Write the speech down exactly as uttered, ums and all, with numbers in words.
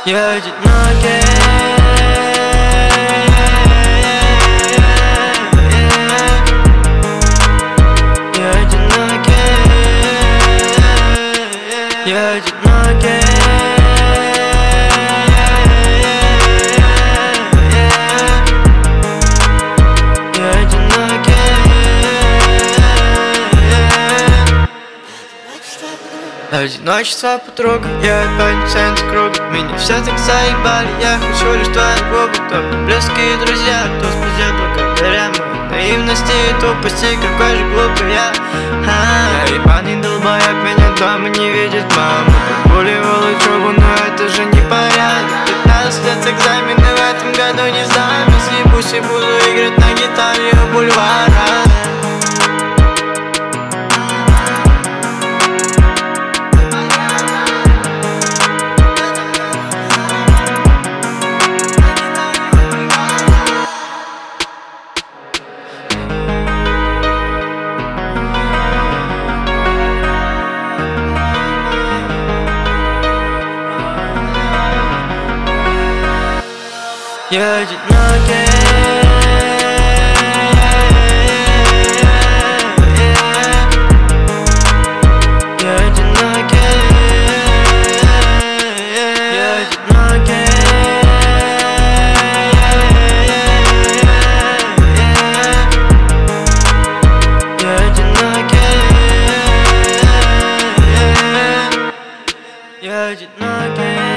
Я одинокий. Я одинокий. Я одинокий. Я одинокий. Одиночество подруга, я опять в центре круга. Меня все так заебали, я хочу лишь твою губы. Только близкие друзья, кто спасет благодаря моей наивности и тупости. Какой же глупый я. а, Я ебаный долбоеб, меня дома не видит мама. Прогуливал учебу, но это же не порядок. Пятнадцать лет экзамены в этом году не сдам. Съебусь и буду играть на гитаре у бульвара. Я одинокий. Я одинокий. Я одинокий. Я одинокий. Я одинокий.